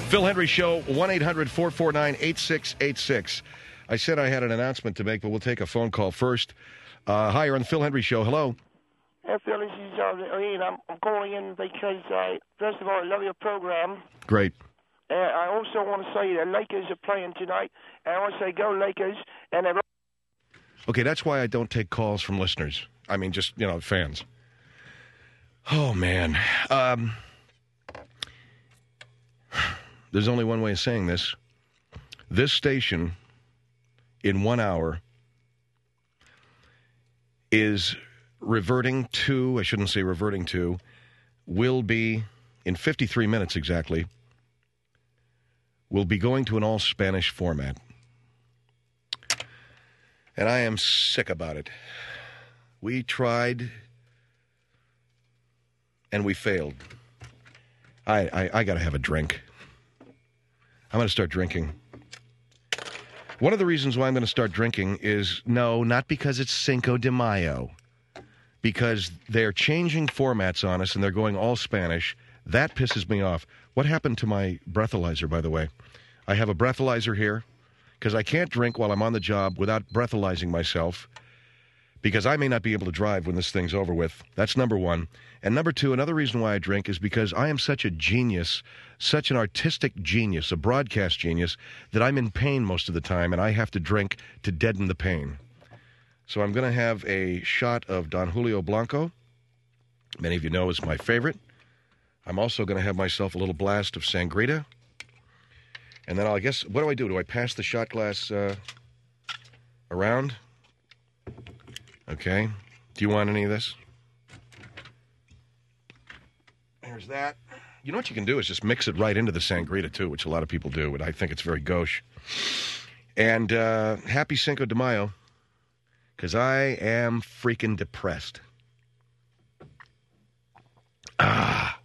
Phil Hendry Show, 1-800-449-8686. I said I had an announcement to make, but we'll take a phone call first. Hi, you're on the Phil Hendry Show. Hello. Hey, Phil, this is Ian. I'm calling in because, first of all, I love your program. Great. I also want to say the Lakers are playing tonight. And I want to say go Lakers. And okay, that's why I don't take calls from listeners. I mean, just, fans. Oh, man. There's only one way of saying this. This station, in 1 hour, is reverting to, I shouldn't say reverting to, will be, in 53 minutes exactly, will be going to an all-Spanish format. And I am sick about it. We tried, and we failed. I got to have a drink. I'm going to start drinking. One of the reasons why I'm going to start drinking is, no, not because it's Cinco de Mayo, because they're changing formats on us and they're going all Spanish. That pisses me off. What happened to my breathalyzer, by the way? I have a breathalyzer here because I can't drink while I'm on the job without breathalyzing myself because I may not be able to drive when this thing's over with. That's number one. And number two, another reason why I drink is because I am such a genius, such an artistic genius, a broadcast genius, that I'm in pain most of the time, and I have to drink to deaden the pain. So I'm going to have a shot of Don Julio Blanco. Many of you know is my favorite. I'm also going to have myself a little blast of Sangrita. And then I guess, what do? Do I pass the shot glass around? Okay. Do you want any of this? There's that. You know what you can do is just mix it right into the Sangrita, too, which a lot of people do, and I think it's very gauche. And happy Cinco de Mayo, because I am freaking depressed. Ah.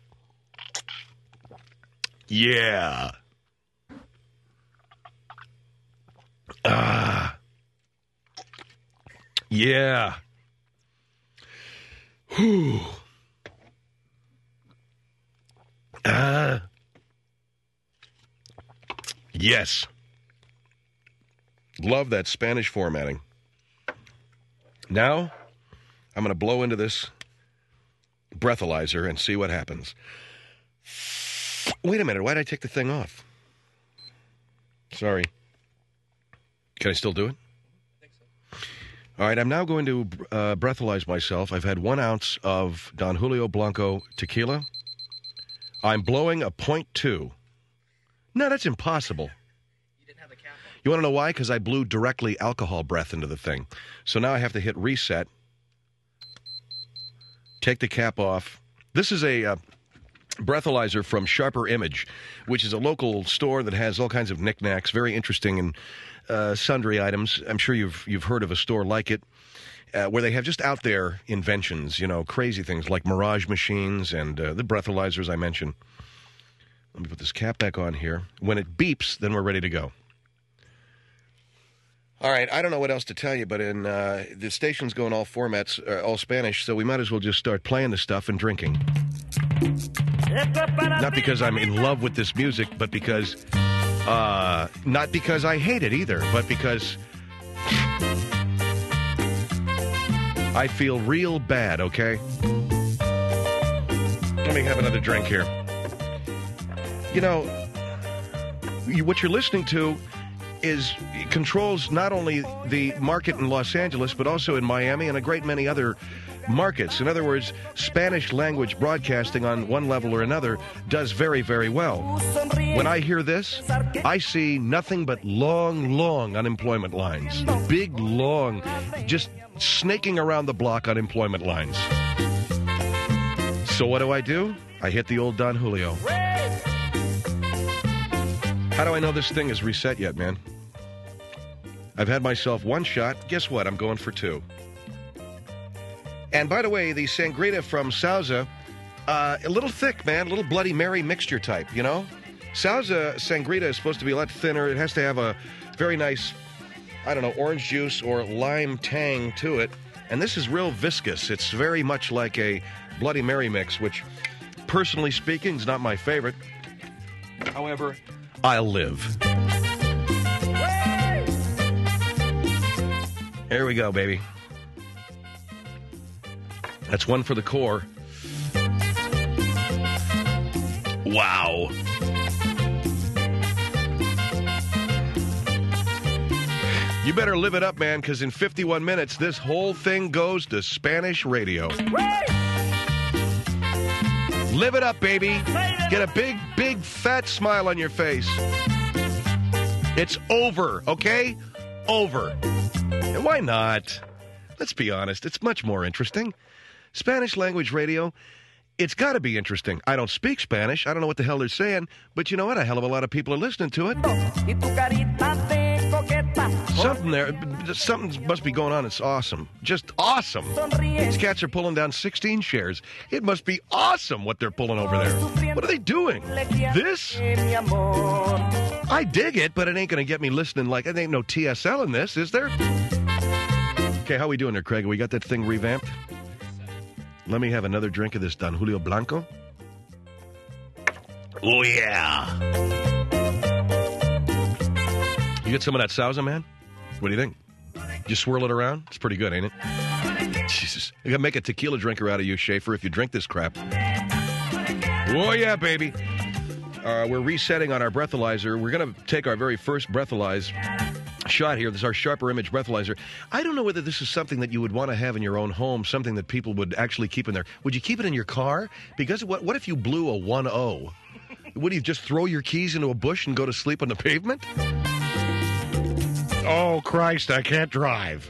Yeah. Ah. Yeah. Whew. Yes. Love that Spanish formatting. Now, I'm going to blow into this breathalyzer and see what happens. Wait a minute. Why did I take the thing off? Sorry. Can I still do it? All right, I'm now going to breathalyze myself. I've had 1 ounce of Don Julio Blanco tequila. I'm blowing a 0.2. No, that's impossible. You didn't have the cap on? You want to know why? Because I blew directly alcohol breath into the thing. So now I have to hit reset, take the cap off. This is a breathalyzer from Sharper Image, which is a local store that has all kinds of knickknacks, very interesting and sundry items. I'm sure you've heard of a store like it, where they have just out there inventions, crazy things like Mirage machines and the breathalyzers I mentioned. Let me put this cap back on here. When it beeps, then we're ready to go. All right, I don't know what else to tell you, but the station's going all formats, all Spanish, so we might as well just start playing the stuff and drinking. Not because I'm in love with this music, but because... not because I hate it either, but because I feel real bad, okay? Let me have another drink here. What you're listening to controls not only the market in Los Angeles, but also in Miami and a great many other markets. In other words, Spanish language broadcasting on one level or another does very, very well. When I hear this, I see nothing but long unemployment lines. Big, long, just snaking around the block unemployment lines. So what do? I hit the old Don Julio. How do I know this thing is reset yet, man? I've had myself 1 shot. Guess what? I'm going for 2. And by the way, the Sangrita from Sauza, a little thick, man, a little Bloody Mary mixture type, Sauza Sangrita is supposed to be a lot thinner. It has to have a very nice, orange juice or lime tang to it. And this is real viscous. It's very much like a Bloody Mary mix, which, personally speaking, is not my favorite. However, I'll live. Here we go, baby. That's one for the core. Wow. You better live it up, man, because in 51 minutes, this whole thing goes to Spanish radio. Live it up, baby. Get a big, big, fat smile on your face. It's over, okay? Over. And why not? Let's be honest. It's much more interesting. Spanish language radio, it's got to be interesting. I don't speak Spanish. I don't know what the hell they're saying. But you know what? A hell of a lot of people are listening to it. Something must be going on. It's awesome. Just awesome. These cats are pulling down 16 shares. It must be awesome what they're pulling over there. What are they doing? This? I dig it, but it ain't going to get me listening like, there ain't no TSL in this, is there? Okay, how we doing there, Craig? We got that thing revamped? Let me have another drink of this Don Julio Blanco. Oh, yeah. You get some of that Sauza, man? What do you think? You swirl it around? It's pretty good, ain't it? Jesus. I gotta make a tequila drinker out of you, Schaefer, if you drink this crap. Oh, yeah, baby. We're resetting on our breathalyzer. We're going to take our very first breathalyze shot here. This is our Sharper Image breathalyzer. I don't know whether this is something that you would want to have in your own home, something that people would actually keep in there. Would you keep it in your car? Because what if you blew a 1-0? Would you just throw your keys into a bush and go to sleep on the pavement? Oh, Christ, I can't drive.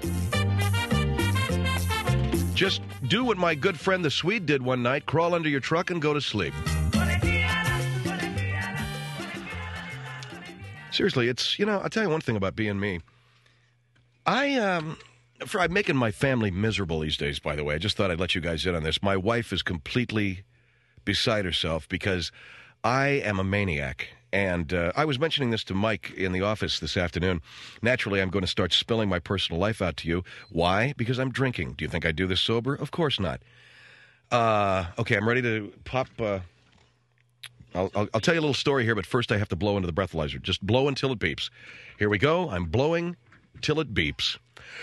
Just do what my good friend the Swede did one night, crawl under your truck and go to sleep. Seriously, it's, I'll tell you one thing about being me. I'm making my family miserable these days, by the way. I just thought I'd let you guys in on this. My wife is completely beside herself because I am a maniac. And I was mentioning this to Mike in the office this afternoon. Naturally, I'm going to start spilling my personal life out to you. Why? Because I'm drinking. Do you think I do this sober? Of course not. Okay, I'm ready to pop... I'll tell you a little story here, but first I have to blow into the breathalyzer. Just blow until it beeps. Here we go. I'm blowing till it beeps.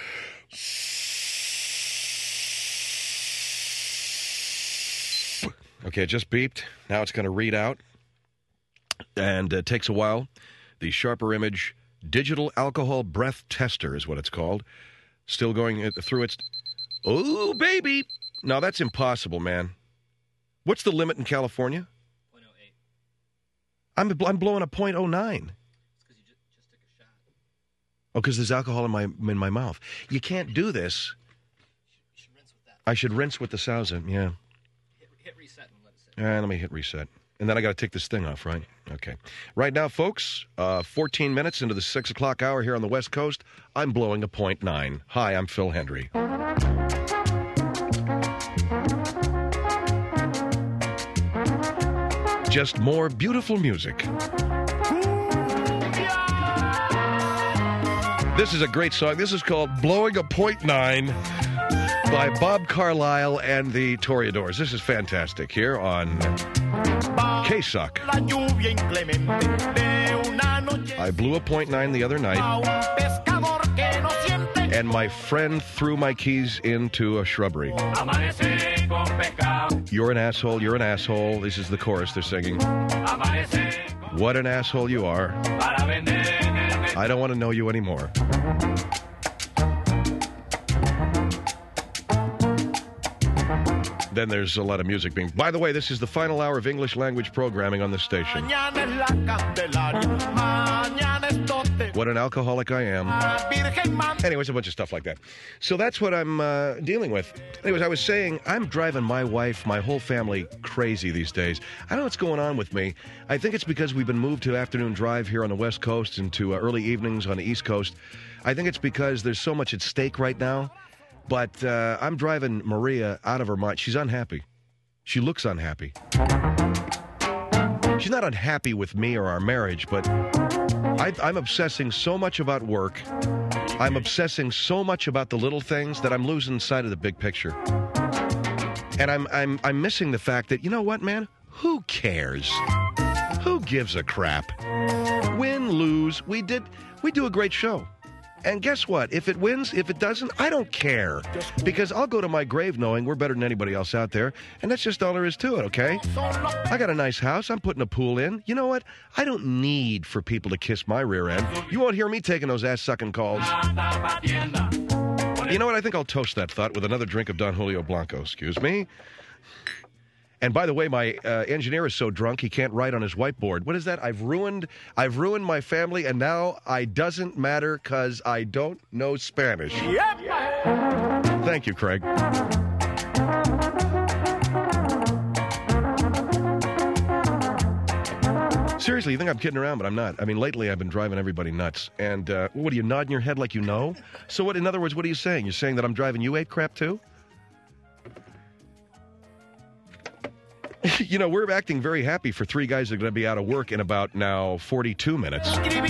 Okay, it just beeped. Now it's going to read out. And it takes a while. The Sharper Image Digital Alcohol Breath Tester is what it's called. Still going through its... Oh, baby! No, that's impossible, man. What's the limit in California? I'm blowing a .09. It's because you just took a shot. Oh, because there's alcohol in my mouth. You can't do this. You should rinse with that. I should rinse with the Sauza, yeah. Hit reset and let it sit. Let me hit reset. And then I got to take this thing off, right? Okay. Right now, folks, 14 minutes into the 6 o'clock hour here on the West Coast, I'm blowing a .9. Hi, I'm Phil Hendry. Just more beautiful music. This is a great song. This is called Blowing a .9 by Bob Carlyle and the Toreadors. This is fantastic here on K-Suck. I blew a .9 the other night, and my friend threw my keys into a shrubbery. You're an asshole, you're an asshole. This is the chorus they're singing. What an asshole you are. I don't want to know you anymore. Then there's a lot of music being... By the way, this is the final hour of English language programming on this station. What an alcoholic I am. Anyways, a bunch of stuff like that. So that's what I'm dealing with. Anyways, I was saying, I'm driving my wife, my whole family crazy these days. I don't know what's going on with me. I think it's because we've been moved to afternoon drive here on the West Coast and to early evenings on the East Coast. I think it's because there's so much at stake right now. But I'm driving Maria out of her mind. She's unhappy. She looks unhappy. She's not unhappy with me or our marriage, but I'm obsessing so much about work. I'm obsessing so much about the little things that I'm losing sight of the big picture. And I'm missing the fact that, you know what, man? Who cares? Who gives a crap? Win, lose, we do a great show. And guess what? If it wins, if it doesn't, I don't care. Because I'll go to my grave knowing we're better than anybody else out there. And that's just all there is to it, okay? I got a nice house. I'm putting a pool in. You know what? I don't need for people to kiss my rear end. You won't hear me taking those ass-sucking calls. You know what? I think I'll toast that thought with another drink of Don Julio Blanco. Excuse me. And by the way, my engineer is so drunk he can't write on his whiteboard. What is that? I've ruined my family, and now I doesn't matter because I don't know Spanish. Yep. Thank you, Craig. Seriously, you think I'm kidding around, but I'm not. I mean, lately I've been driving everybody nuts. And what, are you nodding your head like you know? So what? In other words, what are you saying? You're saying that I'm driving you 8 crap too? You know, we're acting very happy for 3 guys that are going to be out of work in about now 42 minutes.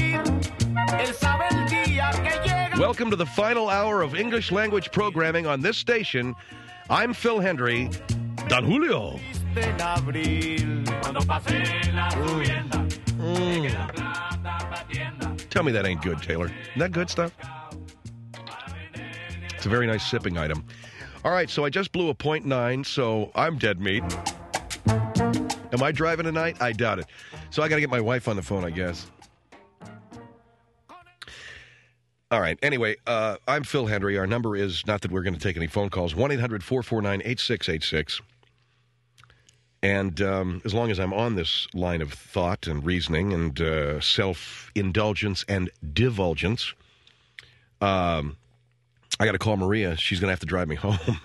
Welcome to the final hour of English language programming on this station. I'm Phil Hendry. Don Julio. Tell me that ain't good, Taylor. Isn't that good stuff? It's a very nice sipping item. All right, so I just blew a .9, so I'm dead meat. Am I driving tonight? I doubt it. So I got to get my wife on the phone, I guess. All right. Anyway, I'm Phil Hendry. Our number is, not that we're going to take any phone calls, 1-800-449-8686. And as long as I'm on this line of thought and reasoning and self-indulgence and divulgence, I got to call Maria. She's going to have to drive me home.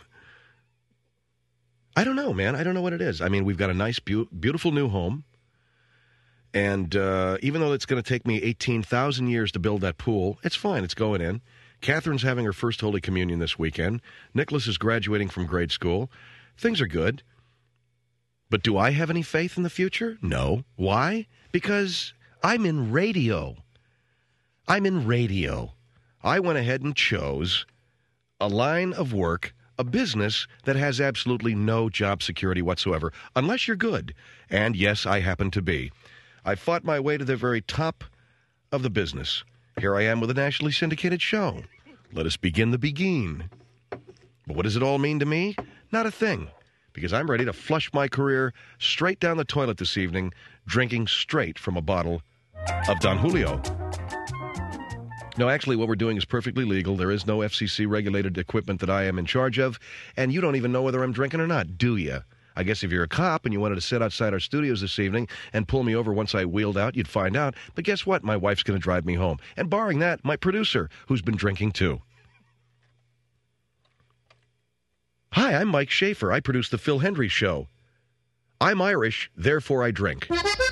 I don't know, man. I don't know what it is. I mean, we've got a nice, beautiful new home. And even though it's going to take me 18,000 years to build that pool, it's fine. It's going in. Catherine's having her first Holy Communion this weekend. Nicholas is graduating from grade school. Things are good. But do I have any faith in the future? No. Why? Because I'm in radio. I went ahead and chose a line of work, a business that has absolutely no job security whatsoever, unless you're good. And yes, I happen to be. I fought my way to the very top of the business. Here I am with a nationally syndicated show. Let us begin the begin. But what does it all mean to me? Not a thing. Because I'm ready to flush my career straight down the toilet this evening, drinking straight from a bottle of Don Julio. No, actually, what we're doing is perfectly legal. There is no FCC-regulated equipment that I am in charge of, and you don't even know whether I'm drinking or not, do you? I guess if you're a cop and you wanted to sit outside our studios this evening and pull me over once I wheeled out, you'd find out. But guess what? My wife's going to drive me home. And barring that, my producer, who's been drinking too. Hi, I'm Mike Schaefer. I produce The Phil Hendry Show. I'm Irish, therefore I drink.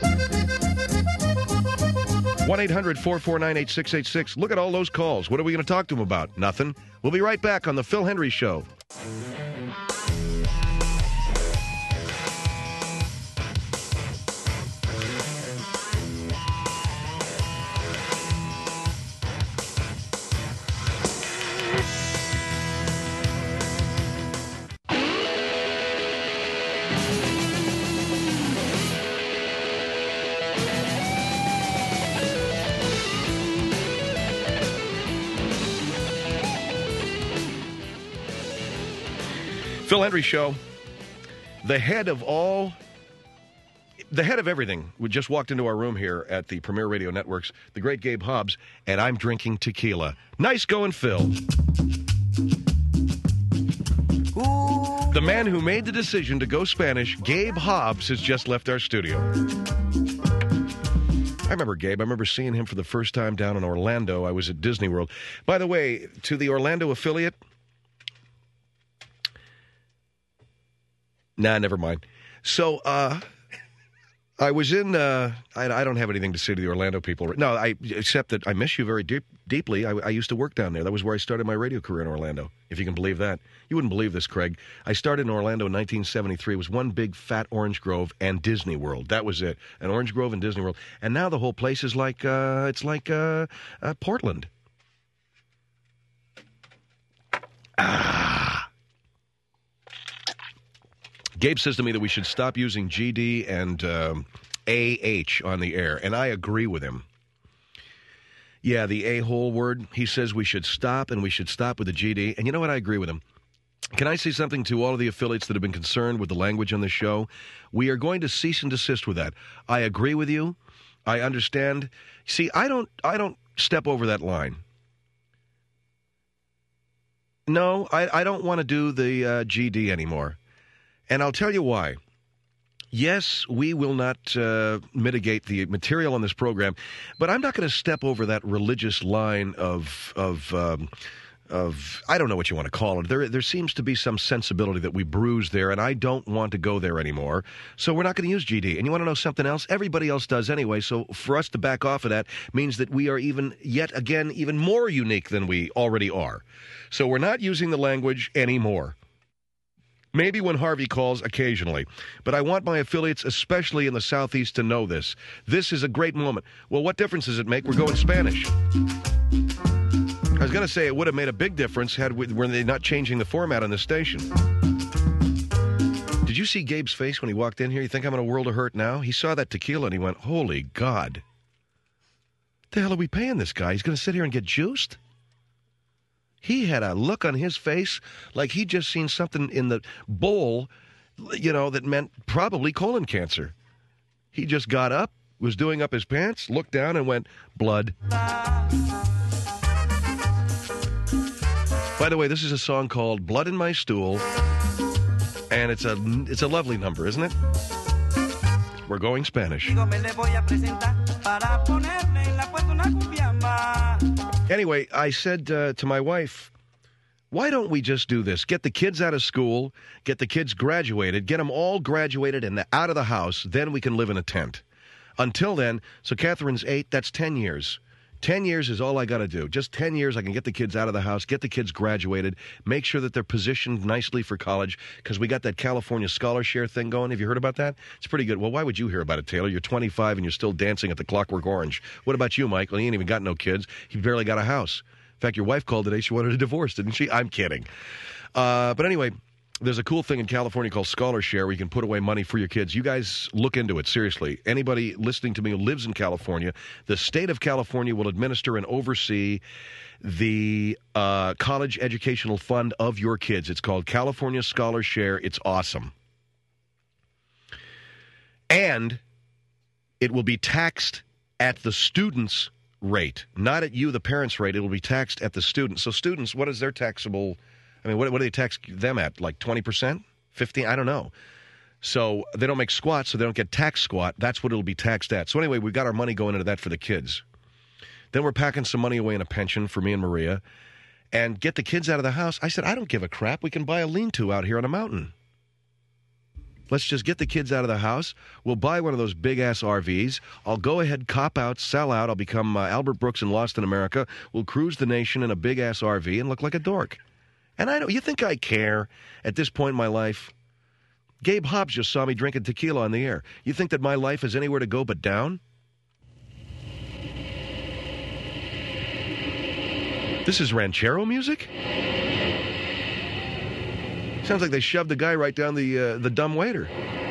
1-800-449-8686. Look at all those calls. What are we going to talk to them about? Nothing. We'll be right back on The Phil Hendry Show. Phil Hendry Show, the head of everything. We just walked into our room here at the Premier Radio Networks, the great Gabe Hobbs, and I'm drinking tequila. Nice going, Phil. The man who made the decision to go Spanish, Gabe Hobbs, has just left our studio. I remember Gabe. I remember seeing him for the first time down in Orlando. I was at Disney World. By the way, to the Orlando affiliate... Nah, never mind. So, I was in, I don't have anything to say to the Orlando people. No, except that I miss you very deeply. I used to work down there. That was where I started my radio career in Orlando, if you can believe that. You wouldn't believe this, Craig. I started in Orlando in 1973. It was one big fat orange grove and Disney World. That was it. An orange grove and Disney World. And now the whole place is like, Portland. Gabe says to me that we should stop using GD and A-H on the air, and I agree with him. Yeah, the a-hole word. He says we should stop, and we should stop with the GD. And you know what? I agree with him. Can I say something to all of the affiliates that have been concerned with the language on this show? We are going to cease and desist with that. I agree with you. I understand. See, I don't step over that line. No, I don't want to do the GD anymore. And I'll tell you why. Yes, we will not mitigate the material on this program, but I'm not going to step over that religious line of I don't know what you want to call it. There seems to be some sensibility that we bruise there, and I don't want to go there anymore. So we're not going to use GD. And you want to know something else? Everybody else does anyway. So for us to back off of that means that we are even more unique than we already are. So we're not using the language anymore. Maybe when Harvey calls occasionally. But I want my affiliates, especially in the Southeast, to know this. This is a great moment. Well, what difference does it make? We're going Spanish. I was going to say it would have made a big difference were they not changing the format on the station. Did you see Gabe's face when he walked in here? You think I'm in a world of hurt now? He saw that tequila and he went, holy God. The hell are we paying this guy? He's going to sit here and get juiced? He had a look on his face like he'd just seen something in the bowl, that meant probably colon cancer. He just got up, was doing up his pants, looked down and went, blood. By the way, this is a song called Blood in My Stool, and it's a lovely number, isn't it? We're going Spanish. Anyway, I said to my wife, why don't we just do this? Get the kids out of school, get the kids graduated, get them all graduated and out of the house, then we can live in a tent. Until then, so Catherine's 8, that's 10 years. 10 years is all I got to do. Just 10 years, I can get the kids out of the house, get the kids graduated, make sure that they're positioned nicely for college, because we got that California Scholar Share thing going. Have you heard about that? It's pretty good. Well, why would you hear about it, Taylor? You're 25 and you're still dancing at the Clockwork Orange. What about you, Michael? He ain't even got no kids. He barely got a house. In fact, your wife called today. She wanted a divorce, didn't she? I'm kidding. But anyway, there's a cool thing in California called Scholar Share where you can put away money for your kids. You guys look into it, seriously. Anybody listening to me who lives in California, the state of California will administer and oversee the college educational fund of your kids. It's called California Scholar Share. It's awesome. And it will be taxed at the student's rate, not at you, the parents' rate. It will be taxed at the student. So students, what is their taxable... I mean, what do they tax them at? Like 20%? 15%? I don't know. So they don't make squat, so they don't get tax squat. That's what it'll be taxed at. So anyway, we've got our money going into that for the kids. Then we're packing some money away in a pension for me and Maria and get the kids out of the house. I said, I don't give a crap. We can buy a lean-to out here on a mountain. Let's just get the kids out of the house. We'll buy one of those big-ass RVs. I'll go ahead, cop out, sell out. I'll become Albert Brooks in Lost in America. We'll cruise the nation in a big-ass RV and look like a dork. And I don't. You think I care at this point in my life? Gabe Hobbs just saw me drinking tequila on the air. You think that my life is anywhere to go but down? This is ranchero music? Sounds like they shoved the guy right down the dumb waiter.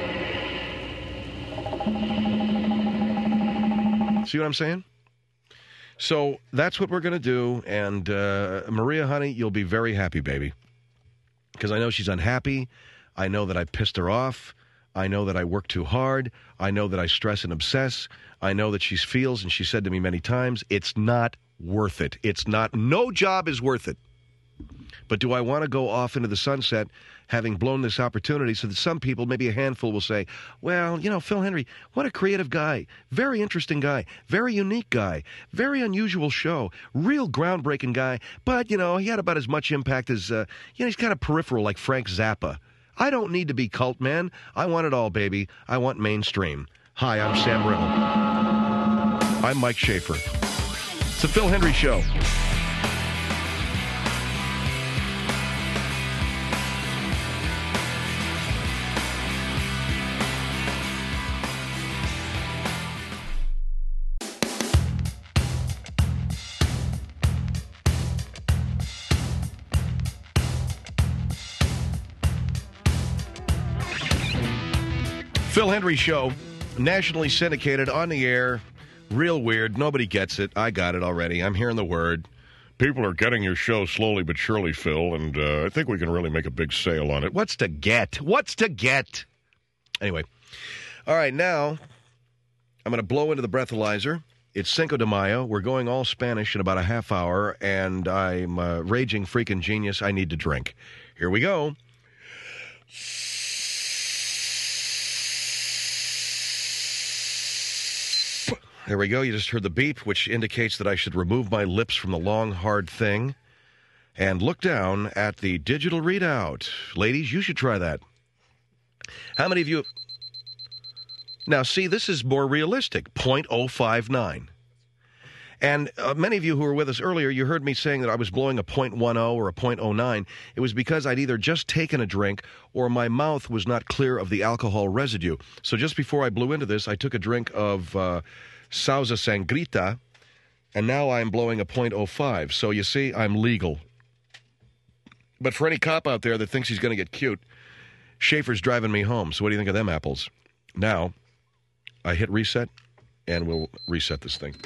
See what I'm saying? So that's what we're going to do, and Maria, honey, you'll be very happy, baby, because I know she's unhappy. I know that I pissed her off. I know that I work too hard. I know that I stress and obsess. I know that she feels, and she said to me many times, it's not worth it. It's not. No job is worth it. But do I want to go off into the sunset having blown this opportunity so that some people, maybe a handful, will say, well, Phil Hendrie, what a creative guy, very interesting guy, very unique guy, very unusual show, real groundbreaking guy, but, he had about as much impact as, he's kind of peripheral like Frank Zappa. I don't need to be cult, man. I want it all, baby. I want mainstream. Hi, I'm Sam Riddle. I'm Mike Schaefer. It's the Phil Hendrie Show. Phil Hendrie Show, nationally syndicated, on the air, real weird. Nobody gets it. I got it already. I'm hearing the word. People are getting your show slowly but surely, Phil, and I think we can really make a big sale on it. What's to get? What's to get? Anyway. All right, now I'm going to blow into the breathalyzer. It's Cinco de Mayo. We're going all Spanish in about a half hour, and I'm a raging freaking genius. I need to drink. Here we go. There we go. You just heard the beep, which indicates that I should remove my lips from the long, hard thing and look down at the digital readout. Ladies, you should try that. How many of you... Now, see, this is more realistic, 0.059. And many of you who were with us earlier, you heard me saying that I was blowing a 0.10 or a 0.09. It was because I'd either just taken a drink or my mouth was not clear of the alcohol residue. So just before I blew into this, I took a drink of Sauza Sangrita, and now I'm blowing a 0.05. So you see, I'm legal. But for any cop out there that thinks he's going to get cute, Schaefer's driving me home. So what do you think of them apples? Now, I hit reset, and we'll reset this thing.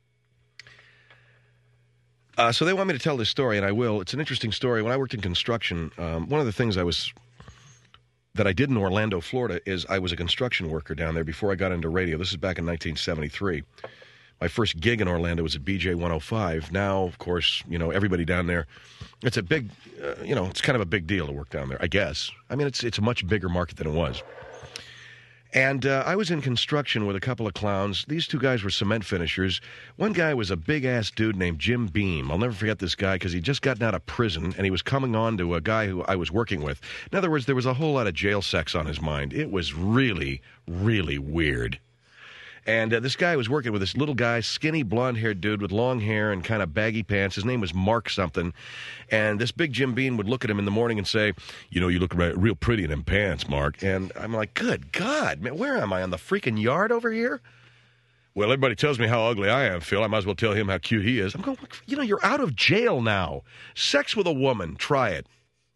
So they want me to tell this story, and I will. It's an interesting story. When I worked in construction, one of the things that I did in Orlando, Florida, is I was a construction worker down there before I got into radio. This is back in 1973. My first gig in Orlando was at BJ 105. Now, of course, everybody down there, it's a big, it's kind of a big deal to work down there, I guess. I mean, it's a much bigger market than it was. And I was in construction with a couple of clowns. These two guys were cement finishers. One guy was a big-ass dude named Jim Beam. I'll never forget this guy because he'd just gotten out of prison, and he was coming on to a guy who I was working with. In other words, there was a whole lot of jail sex on his mind. It was really, really weird. And this guy was working with this little guy, skinny, blonde-haired dude with long hair and kind of baggy pants. His name was Mark something. And this big Jim Beam would look at him in the morning and say, you look real pretty in them pants, Mark. And I'm like, good God, man, where am I, on the freaking yard over here? Well, everybody tells me how ugly I am, Phil. I might as well tell him how cute he is. I'm going, you're out of jail now. Sex with a woman, try it.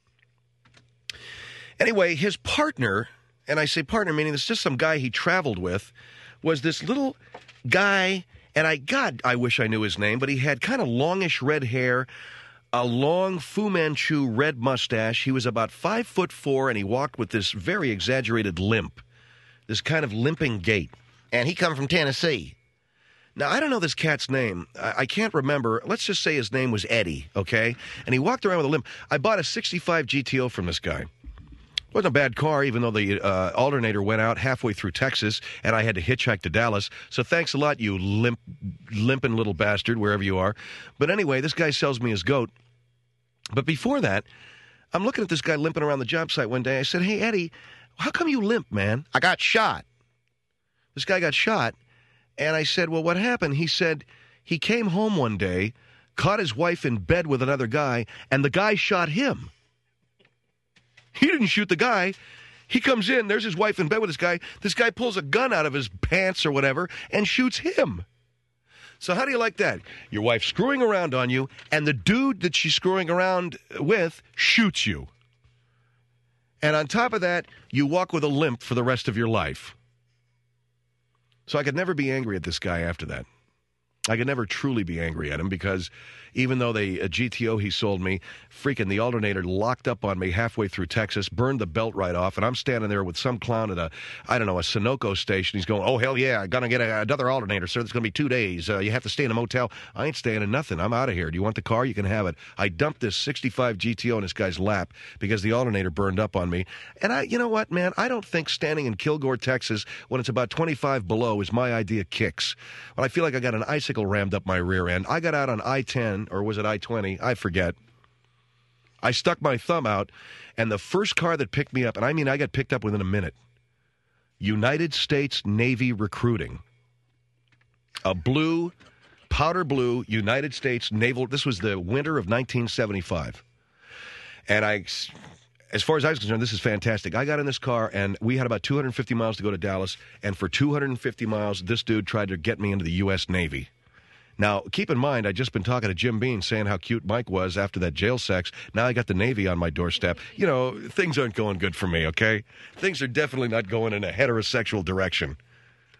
Anyway, his partner, and I say partner meaning it's just some guy he traveled with, was this little guy, and I wish I knew his name, but he had kind of longish red hair, a long Fu Manchu red mustache. He was about 5'4", and he walked with this very exaggerated limp, this kind of limping gait. And he come from Tennessee. Now, I don't know this cat's name. I can't remember. Let's just say his name was Eddie, okay? And he walked around with a limp. I bought a 65 GTO from this guy. Wasn't a bad car, even though the alternator went out halfway through Texas, and I had to hitchhike to Dallas. So thanks a lot, you limping little bastard, wherever you are. But anyway, this guy sells me his goat. But before that, I'm looking at this guy limping around the job site one day. I said, hey, Eddie, how come you limp, man? I got shot. This guy got shot. And I said, well, what happened? He said he came home one day, caught his wife in bed with another guy, and the guy shot him. He didn't shoot the guy. He comes in, there's his wife in bed with this guy. This guy pulls a gun out of his pants or whatever and shoots him. So how do you like that? Your wife's screwing around on you, and the dude that she's screwing around with shoots you. And on top of that, you walk with a limp for the rest of your life. So I could never be angry at this guy after that. I could never truly be angry at him because even though a GTO he sold me, freaking the alternator locked up on me halfway through Texas, burned the belt right off, and I'm standing there with some clown at a Sunoco station. He's going, oh, hell yeah, I'm going to get another alternator, sir. It's going to be 2 days. You have to stay in a motel. I ain't staying in nothing. I'm out of here. Do you want the car? You can have it. I dumped this 65 GTO in this guy's lap because the alternator burned up on me. And you know what, man? I don't think standing in Kilgore, Texas, when it's about 25 below is my idea of kicks. When I feel like I got an icicle rammed up my rear end. I got out on I-10, or was it I-20? I forget. I stuck my thumb out, and the first car that picked me up, and I mean I got picked up within a minute, United States Navy recruiting. A blue, powder blue, United States Naval, this was the winter of 1975. And as far as I was concerned, this is fantastic. I got in this car, and we had about 250 miles to go to Dallas, and for 250 miles, this dude tried to get me into the U.S. Navy. Now, keep in mind, I'd just been talking to Jim Beam saying how cute Mike was after that jail sex. Now I got the Navy on my doorstep. Things aren't going good for me, okay? Things are definitely not going in a heterosexual direction.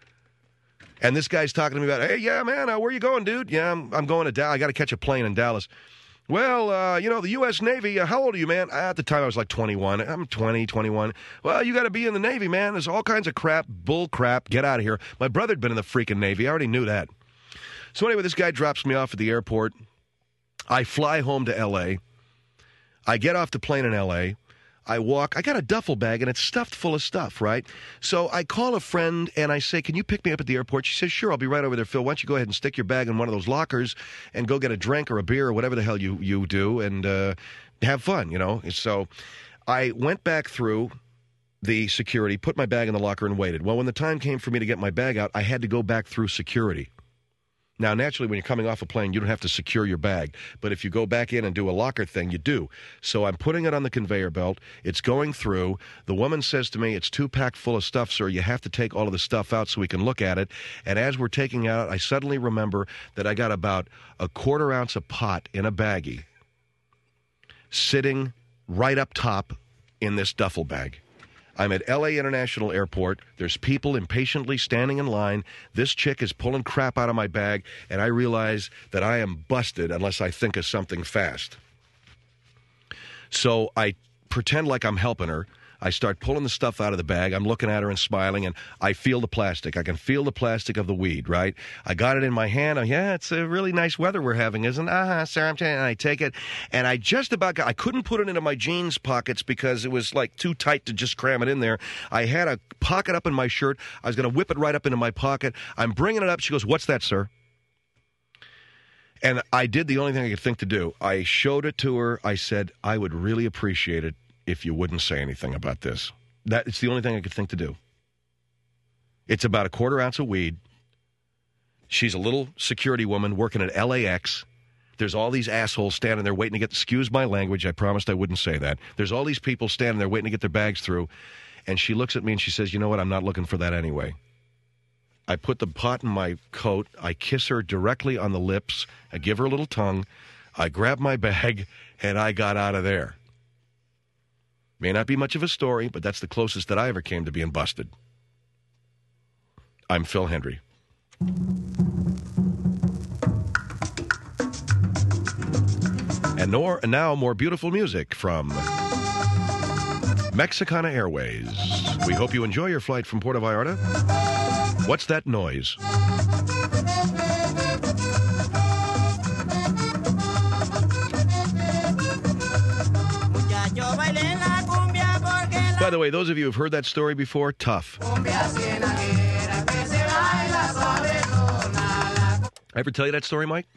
And this guy's talking to me about, hey, yeah, man, where you going, dude? Yeah, I'm going to Dallas. I got to catch a plane in Dallas. Well, the U.S. Navy, how old are you, man? At the time, I was like 21. I'm 20, 21. Well, you got to be in the Navy, man. There's all kinds of crap, bull crap. Get out of here. My brother had been in the freaking Navy. I already knew that. So anyway, this guy drops me off at the airport. I fly home to L.A. I get off the plane in L.A. I walk. I got a duffel bag, and it's stuffed full of stuff, right? So I call a friend, and I say, can you pick me up at the airport? She says, sure, I'll be right over there, Phil. Why don't you go ahead and stick your bag in one of those lockers and go get a drink or a beer or whatever the hell you do and have fun, So I went back through the security, put my bag in the locker, and waited. Well, when the time came for me to get my bag out, I had to go back through security. Now, naturally, when you're coming off a plane, you don't have to secure your bag. But if you go back in and do a locker thing, you do. So I'm putting it on the conveyor belt. It's going through. The woman says to me, it's too packed full of stuff, sir. You have to take all of the stuff out so we can look at it. And as we're taking it out, I suddenly remember that I got about a quarter ounce of pot in a baggie sitting right up top in this duffel bag. I'm at L.A. International Airport. There's people impatiently standing in line. This chick is pulling crap out of my bag, and I realize that I am busted unless I think of something fast. So I pretend like I'm helping her. I start pulling the stuff out of the bag. I'm looking at her and smiling, and I feel the plastic. I can feel the plastic of the weed, right? I got it in my hand. Oh, yeah, it's a really nice weather we're having, isn't it? Sir, I'm telling you. And I take it, and I just about got, I couldn't put it into my jeans pockets because it was like too tight to just cram it in there. I had a pocket up in my shirt. I was going to whip it right up into my pocket. I'm bringing it up. She goes, what's that, sir? And I did the only thing I could think to do. I showed it to her. I said, I would really appreciate it if you wouldn't say anything about this. It's the only thing I could think to do. It's about a quarter ounce of weed. She's a little security woman working at LAX. There's all these assholes standing there waiting to get, excuse my language, I promised I wouldn't say that. There's all these people standing there waiting to get their bags through. And she looks at me and she says, you know what, I'm not looking for that anyway. I put the pot in my coat. I kiss her directly on the lips. I give her a little tongue. I grab my bag, and I got out of there. May not be much of a story, but that's the closest that I ever came to being busted. I'm Phil Hendry. And now more beautiful music from Mexicana Airways. We hope you enjoy your flight from Puerto Vallarta. What's that noise? By the way, those of you who've heard that story before, tough. I ever tell you that story, Mike?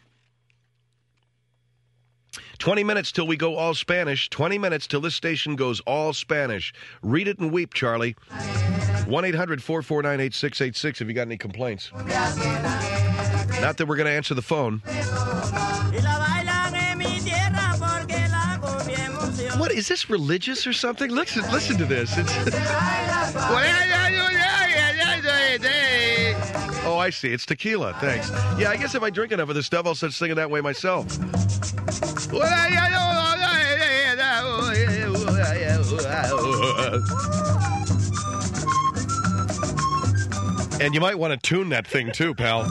20 minutes till we go all Spanish. 20 minutes till this station goes all Spanish. Read it and weep, Charlie. 1-800-449-8686 if you got any complaints. Not that we're going to answer the phone. What, is this religious or something? Listen to this. Oh, I see. It's tequila. Thanks. Yeah, I guess if I drink enough of this stuff, I'll start singing that way myself. And you might want to tune that thing too, pal.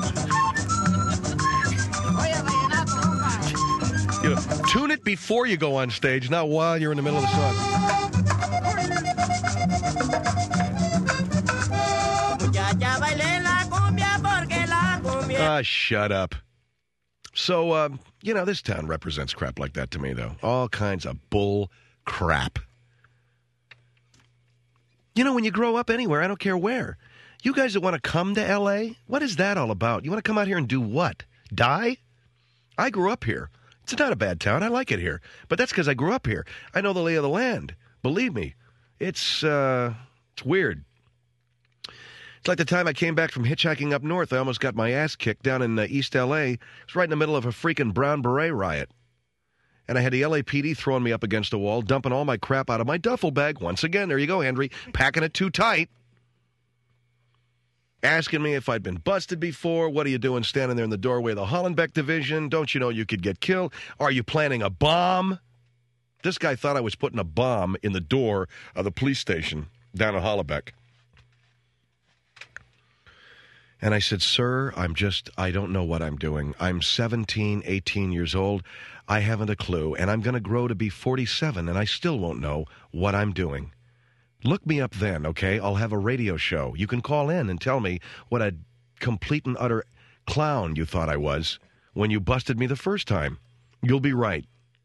Tune it before you go on stage, not while you're in the middle of the song. Shut up. So, this town represents crap like that to me, though. All kinds of bull crap. When you grow up anywhere, I don't care where. You guys that want to come to L.A., what is that all about? You want to come out here and do what? Die? I grew up here. It's not a bad town. I like it here. But that's because I grew up here. I know the lay of the land. Believe me. It's weird. It's like the time I came back from hitchhiking up north. I almost got my ass kicked down in East L.A. It was right in the middle of a freaking Brown Beret riot. And I had the LAPD throwing me up against a wall, dumping all my crap out of my duffel bag. Once again, there you go, Henry, packing it too tight. Asking me if I'd been busted before. What are you doing standing there in the doorway of the Hollenbeck division? Don't you know you could get killed? Are you planning a bomb? This guy thought I was putting a bomb in the door of the police station down in Hollenbeck. And I said, sir, I don't know what I'm doing. I'm 17, 18 years old. I haven't a clue. And I'm going to grow to be 47, and I still won't know what I'm doing. Look me up then, okay? I'll have a radio show. You can call in and tell me what a complete and utter clown you thought I was when you busted me the first time. You'll be right.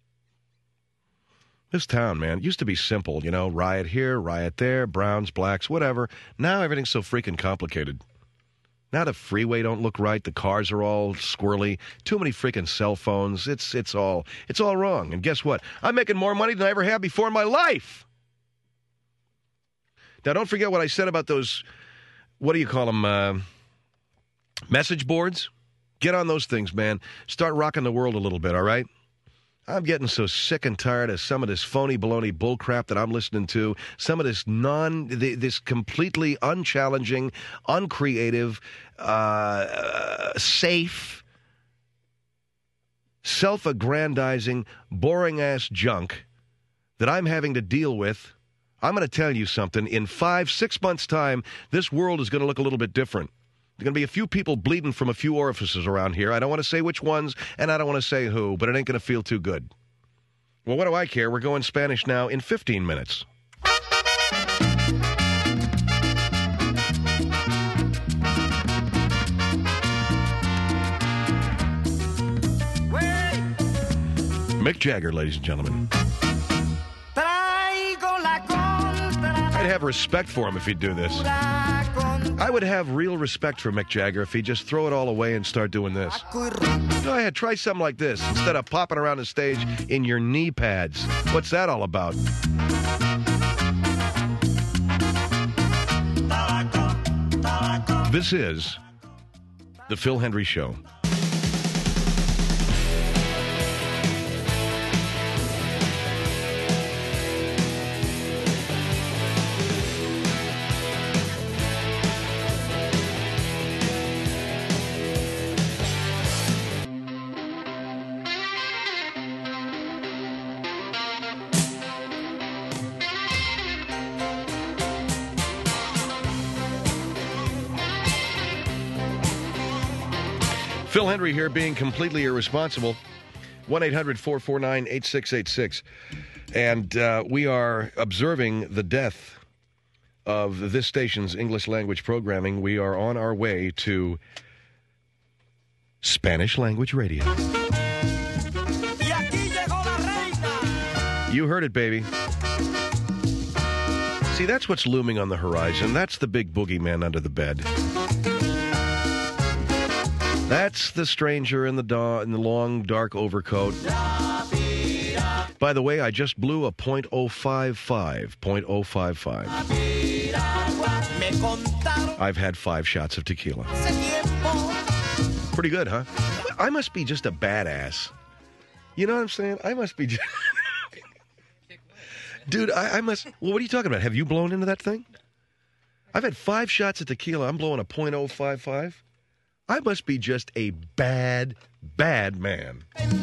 This town, man, used to be simple, you know, riot here, riot there, browns, blacks, whatever. Now everything's so freaking complicated. Now the freeway don't look right, the cars are all squirrely, too many freaking cell phones. It's all wrong. And guess what? I'm making more money than I ever have before in my life. Now, don't forget what I said about those, what do you call them, message boards? Get on those things, man. Start rocking the world a little bit, all right? I'm getting so sick and tired of some of this phony baloney bullcrap that I'm listening to, some of this this completely unchallenging, uncreative, safe, self-aggrandizing, boring-ass junk that I'm having to deal with. I'm going to tell you something. In 5-6 months' time, this world is going to look a little bit different. There's going to be a few people bleeding from a few orifices around here. I don't want to say which ones, and I don't want to say who, but it ain't going to feel too good. Well, what do I care? We're going Spanish now in 15 minutes. Mick Jagger, ladies and gentlemen. I'd have respect for him if he'd do this. I would have real respect for Mick Jagger if he'd just throw it all away and start doing this. Go ahead, try something like this instead of popping around the stage in your knee pads. What's that all about? This is The Phil Hendrie Show. Phil Hendrie here, being completely irresponsible. 1-800-449-8686. And we are observing the death of this station's English language programming. We are on our way to Spanish language radio. You heard it, baby. See, that's what's looming on the horizon. That's the big boogeyman under the bed. That's the stranger in the long, dark overcoat. By the way, I just blew a .055. .055. I've had 5 shots of tequila. Pretty good, huh? I must be just a badass. You know what I'm saying? I must be just... Dude, I must... Well, what are you talking about? Have you blown into that thing? I've had 5 shots of tequila. I'm blowing a .055. I must be just a bad, bad man.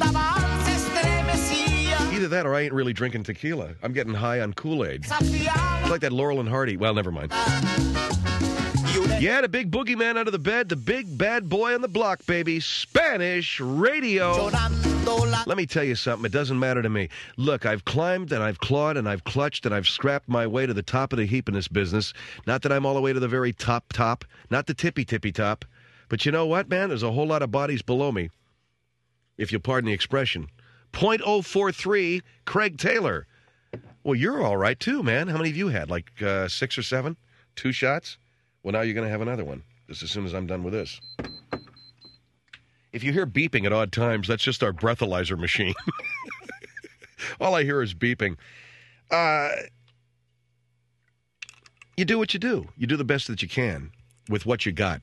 Either that or I ain't really drinking tequila. I'm getting high on Kool-Aid. It's like that Laurel and Hardy. Well, never mind. Yeah, the big boogeyman under the bed, the big bad boy on the block, baby. Spanish radio. Let me tell you something. It doesn't matter to me. Look, I've climbed and I've clawed and I've clutched and I've scrapped my way to the top of the heap in this business. Not that I'm all the way to the very top, not the tippy top. But you know what, man? There's a whole lot of bodies below me, if you'll pardon the expression. .043, Craig Taylor. Well, you're all right, too, man. How many have you had? Like 6 or 7? 2 shots? Well, now you're going to have another one, just as soon as I'm done with this. If you hear beeping at odd times, that's just our breathalyzer machine. All I hear is beeping. You do what you do. You do the best that you can with what you got.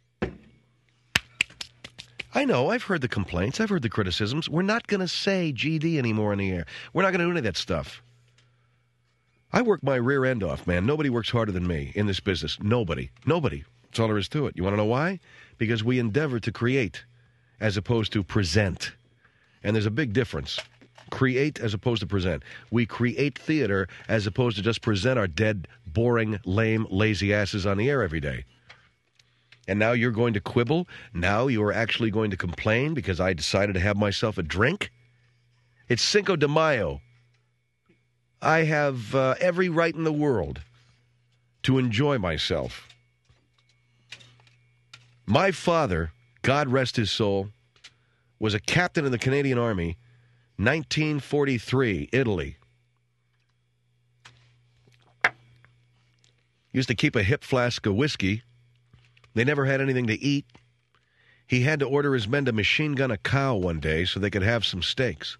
I know, I've heard the complaints, I've heard the criticisms. We're not going to say GD anymore in the air. We're not going to do any of that stuff. I work my rear end off, man. Nobody works harder than me in this business. Nobody. That's all there is to it. You want to know why? Because we endeavor to create as opposed to present. And there's a big difference. Create as opposed to present. We create theater as opposed to just present our dead, boring, lame, lazy asses on the air every day. And now you're going to quibble? Now you are actually going to complain because I decided to have myself a drink? It's Cinco de Mayo. I have every right in the world to enjoy myself. My father, God rest his soul, was a captain in the Canadian Army, 1943, Italy. Used to keep a hip flask of whiskey. They never had anything to eat. He had to order his men to machine gun a cow one day so they could have some steaks.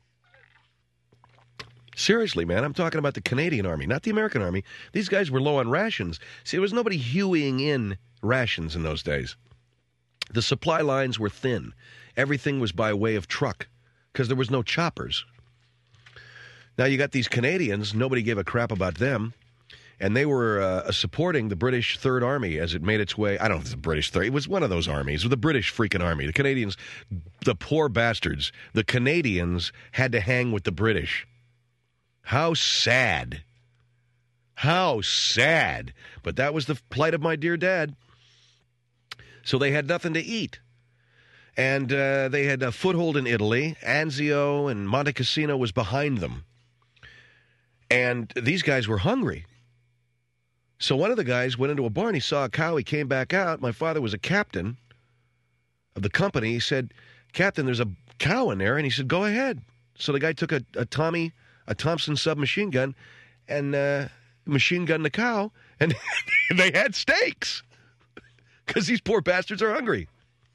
Seriously, man, I'm talking about the Canadian Army, not the American Army. These guys were low on rations. See, there was nobody hewing in rations in those days. The supply lines were thin. Everything was by way of truck because there was no choppers. Now you got these Canadians, nobody gave a crap about them, and they were supporting the British Third Army as it made its way. I don't know if it's the British Third. It was one of those armies, the British freaking army. The Canadians, the poor bastards, the Canadians had to hang with the British. How sad. How sad. But that was the plight of my dear dad. So they had nothing to eat. And they had a foothold in Italy. Anzio and Monte Cassino was behind them. And these guys were hungry. So one of the guys went into a barn. He saw a cow. He came back out. My father was a captain of the company. He said, "Captain, there's a cow in there." And he said, "Go ahead." So the guy took a Thompson submachine gun and machine gunned the cow. And they had steaks. Because these poor bastards are hungry.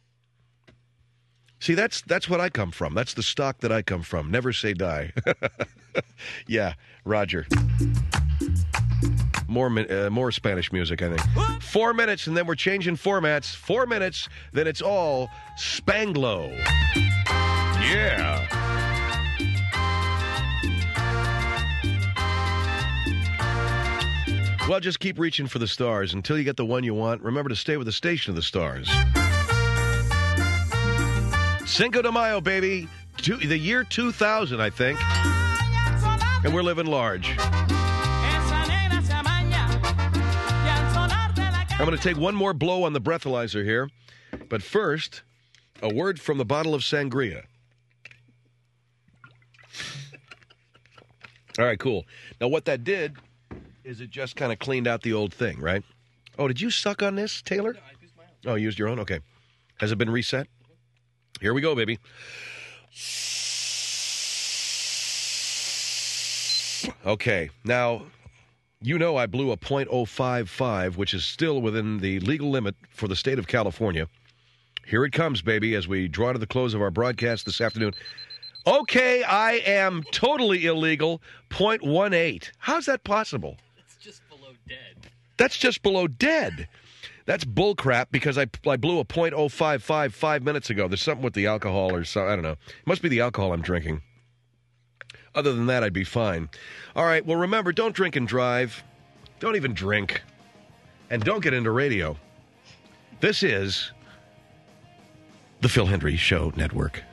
See, that's what I come from. That's the stock that I come from. Never say die. Yeah, Roger. More Spanish music, I think. 4 minutes, and then we're changing formats. 4 minutes, then it's all Spanglo. Yeah. Well, just keep reaching for the stars until you get the one you want. Remember to stay with the station of the stars. Cinco de Mayo, baby. The year 2000, I think. And we're living large. I'm going to take one more blow on the breathalyzer here. But first, a word from the bottle of sangria. All right, cool. Now, what that did is it just kind of cleaned out the old thing, right? Oh, did you suck on this, Taylor? No, I used my own. Oh, you used your own? Okay. Has it been reset? Here we go, baby. Okay. Now, you know I blew a .055, which is still within the legal limit for the state of California. Here it comes, baby, as we draw to the close of our broadcast this afternoon. Okay, I am totally illegal. .18. How's that possible? It's just below dead. That's just below dead. That's bullcrap because I blew a .055 5 minutes ago. There's something with the alcohol or something. I don't know. It must be the alcohol I'm drinking. Other than that, I'd be fine. All right, well, remember, don't drink and drive. Don't even drink. And don't get into radio. This is the Phil Hendrie Show Network.